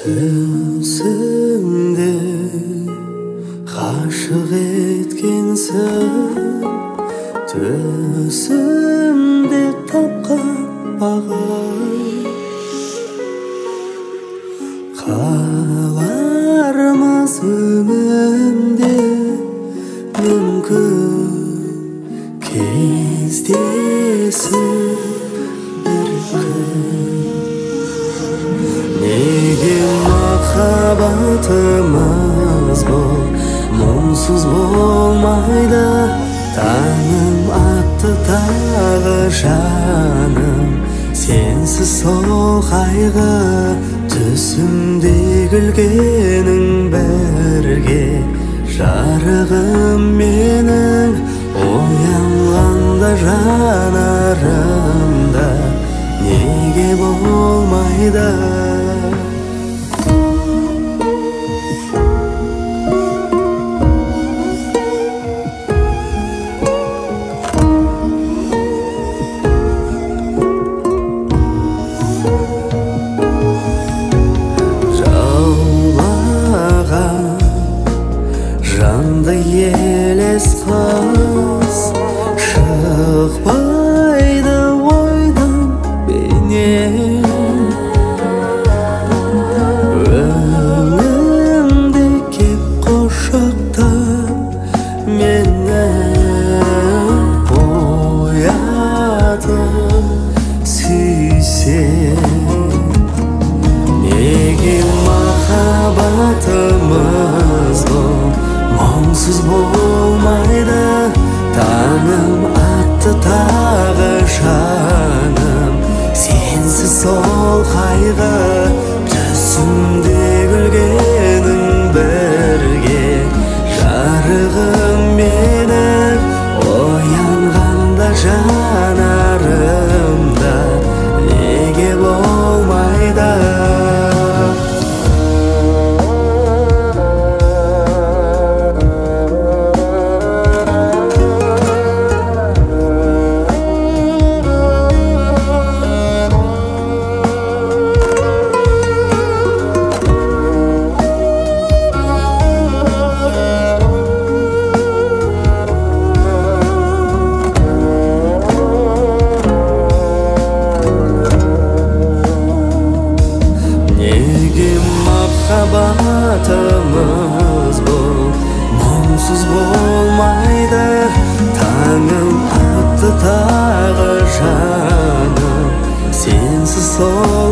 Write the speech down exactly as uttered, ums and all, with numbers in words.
Түсімді ғашық еткенсің, түсімде тапқан бағым. Қалармыз өмірде мүмкін кездесіп бір күн. Неге махаббатымыз бұл мұңсыз болмайды? Таңым атты тағы жаным, сенсіз сол қайғы. Түсімде күлгенің бірге жарығым менің, оянғанда жанарымда неге болмайды? Жанды елес қыз шықпайды ойдан бейнем. Өңімде кеп құшақтап мені оятып сүйсең. Неге махаббатымыз бұл мұңсыз болмайды? Таңым атты тағы жаным, сенсіз сол қайғы. Түсімде күлгенің бірге жарығым менің, оянғанда жанарымда неге болмайды? Махаббатымыз бұл мұңсыз болмайды? Таңым атты тағы жаным, сенсіз сол